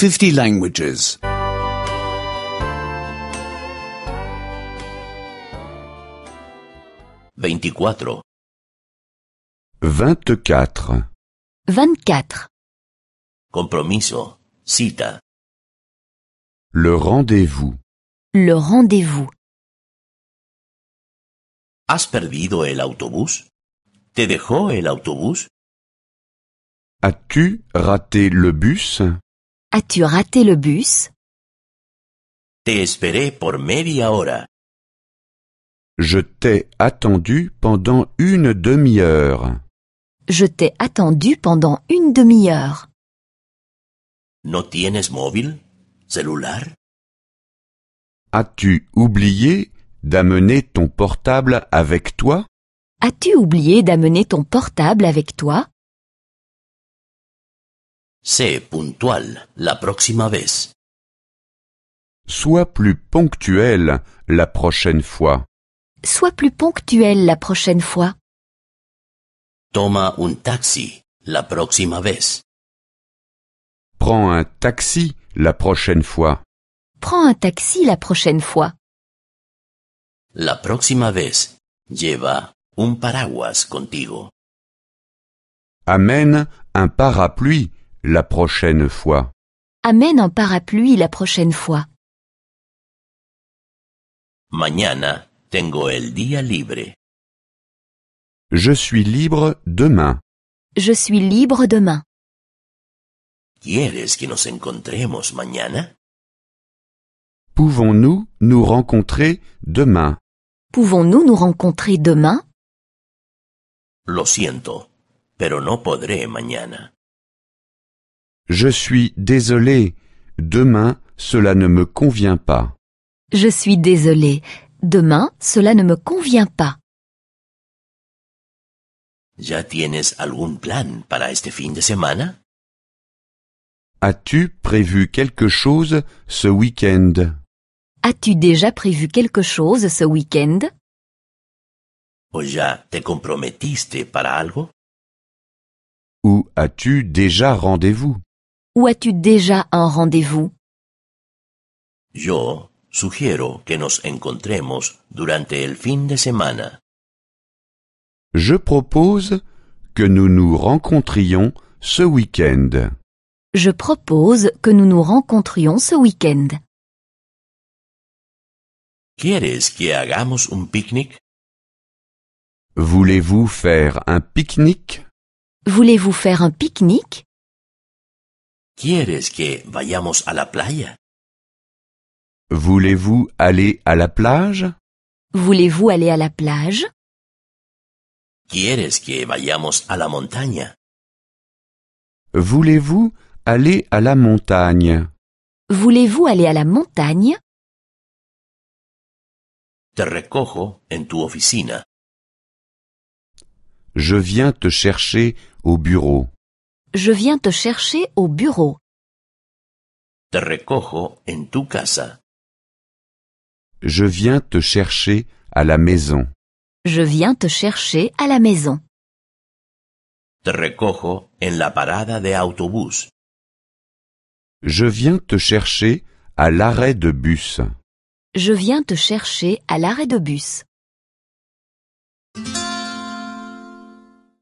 50 languages. 24. 24. 24. Compromiso. Cita. Le rendez-vous. Le rendez-vous. ¿Has perdido el autobús? ¿Te dejó el autobús? As-tu raté le bus? As-tu raté le bus? Te esperé por media hora. Je t'ai attendu pendant une demi-heure. Je t'ai attendu pendant une demi-heure. ¿No tienes móvil? ¿Celular? As-tu oublié d'amener ton portable avec toi? As-tu oublié d'amener ton portable avec toi? Sé puntual la próxima vez. Sois plus ponctuel la prochaine fois. Sois plus ponctuel la prochaine fois. Toma un taxi la próxima vez. Prends un taxi la prochaine fois. Prends un taxi la prochaine fois. La próxima vez, lleva un paraguas contigo. Amène un parapluie la prochaine fois. Amène un parapluie la prochaine fois. Mañana tengo el día libre. Je suis libre demain. Je suis libre demain. ¿Quieres que nos encontremos mañana? Pouvons-nous nous rencontrer demain? Pouvons-nous nous rencontrer demain? Lo siento, pero no podré mañana. Je suis désolé. Demain, cela ne me convient pas. Je suis désolé. Demain, cela ne me convient pas. ¿Ya tienes algún plan para este fin de semana? As-tu prévu quelque chose ce week-end? As-tu déjà prévu quelque chose ce week-end? ¿O ya te comprometiste para algo? Ou as-tu déjà rendez-vous? Ou as-tu déjà un rendez-vous? Yo sugiero que nos encontremos durante el fin de semana. Je propose que nous nous rencontrions ce week-end. Je propose que nous nous rencontrions ce week-end. ¿Quieres que hagamos un picnic? Voulez-vous faire un pique-nique? Voulez-vous faire un pique-nique? ¿Quieres que vayamos a la playa? Voulez-vous aller à la plage? Voulez-vous aller à la plage? ¿Quieres que vayamos a la montaña? Voulez-vous aller à la montagne? Voulez-vous aller à la montagne? Te recojo en tu oficina. Je viens te chercher au bureau. Je viens te chercher au bureau. Te recojo en tu casa. Je viens te chercher à la maison. Je viens te chercher à la maison. Te recojo en la parada de autobús. Je viens te chercher à l'arrêt de bus. Je viens te chercher à l'arrêt de bus.